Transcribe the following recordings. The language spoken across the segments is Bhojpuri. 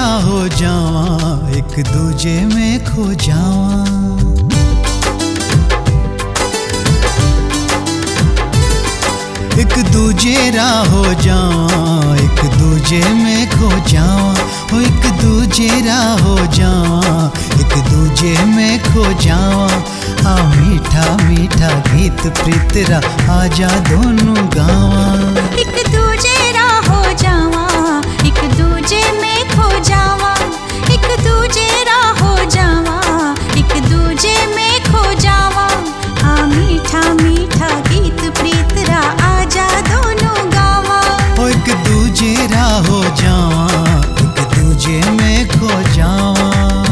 हो जावा, एक दूजे में खो जावा। एक दूजे राह हो जावा, एक दूजे में खो जावा। हो एक दूजे राह हो जावा, एक दूजे में खो जावा। आ मीठा मीठा गीत प्रीतरा आजा दोनों गावा। एक दूजे राह हो जावा, एक दूजे में खो जावा। एक दूजे राह हो जावा, एक दूजे में खो जावा। आ मीठा मीठा गीत प्रीतरा आजा दोनों गावा। हो एक दूजे राह हो जावा, एक दूजे में खो जावा।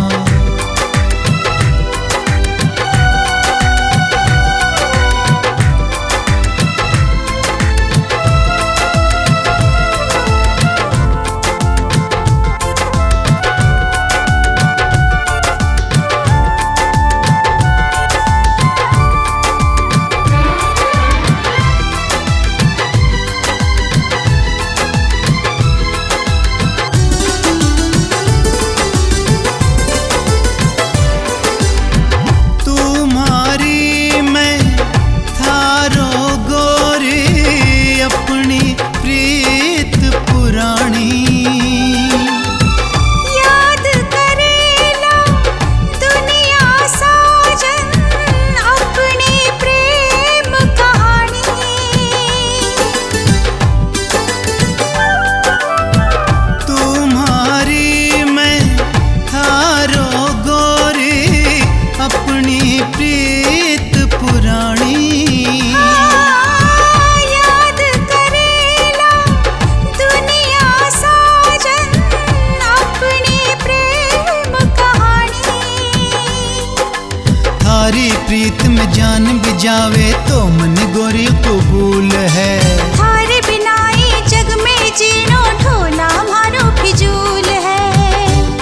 थारी प्रीत में जान भी जावे तो मन गोरी कबूल है। थारे बिनाई जग में जीनो ढोला मारो फिजूल है।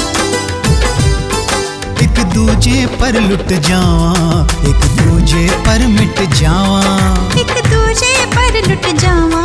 एक दूजे पर लुट जावा, एक दूजे पर मिट जावा। एक दूजे पर लुट जावा।